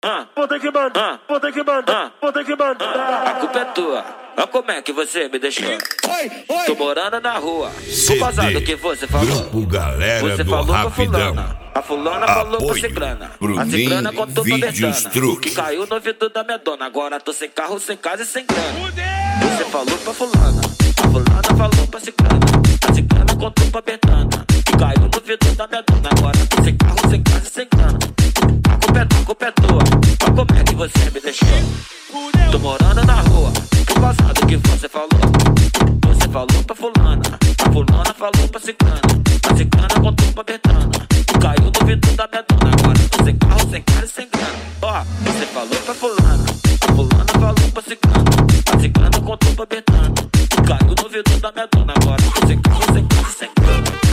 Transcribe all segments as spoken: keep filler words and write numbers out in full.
ah, vou ter que mandar, vou ter que mandar, vou ter que mandar. A culpa é tua, olha como é que você me deixou. Oi, oi. Tô morando na rua, por causa do que você falou. Grupo Galera Você do falou pra Rapidão. fulana, a fulana falou pra Apoio ciclana, a Bruninho ciclana contou pra Vídeos Betana, Truque. que caiu no ouvido da minha dona. Agora tô sem carro, sem casa e sem grana. Você falou pra fulana, a fulana falou pra ciclana, a ciclana contou pra Betana, que caiu no ouvido da minha dona. Agora tô sem carro, sem casa e sem grana. A culpa é tua, a culpa é tua, olha como é que você me deixou. Tô morando na rua, por causa do que você falou. Você falou pra fulana, a fulana falou pra ciclana, a ciclana contou pra Betana, que caiu no ouvido da minha dona. Agora tô sem carro, sem casa e sem grana. Ó, você falou pra fulana, a fulana falou pra ciclana, a ciclana contou pra Betana, que caiu no ouvido da minha dona. Agora tô sem carro, sem casa e sem grana.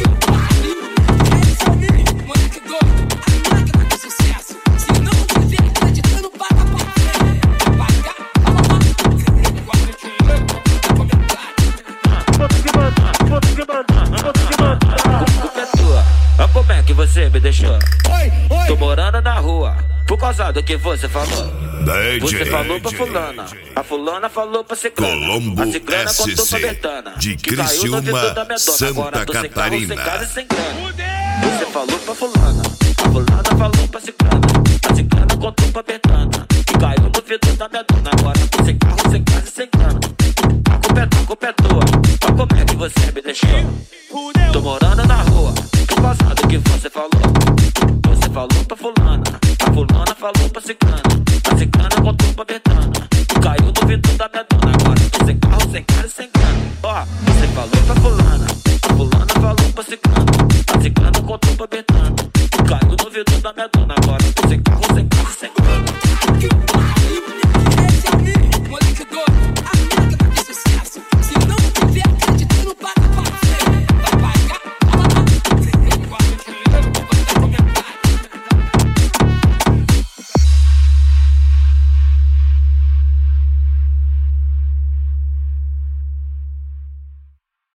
Olha como é que você me deixou. Oi, oi. Tô morando na rua, por causa do que você falou. D J, Você falou pra D J, fulana, a fulana falou pra ciclana, Colombo a ciclana contou pra S C, Betana, de que caiu no ouvido Criciúma, da minha dona. Santa Agora tô sem carro, sem Catarina. casa e sem grana. Você falou pra fulana, a fulana falou pra ciclana, a ciclana contou pra Betana, que caiu no ouvido da minha dona. Agora tô sem carro, sem casa e sem grana. A culpa é tua, a culpa é tua, olha como é que você me deixou. Tô morando na rua, por causa do que você falou. Você falou pra fulana, a fulana falou pra ciclana, a ciclana contou pra Betana, que caiu no ouvido da minha dona. Agora tô sem carro, sem casa e sem grana. Ó, você falou pra fulana, a fulana falou pra ciclana, a ciclana contou pra Betana, que caiu no ouvido da minha dona.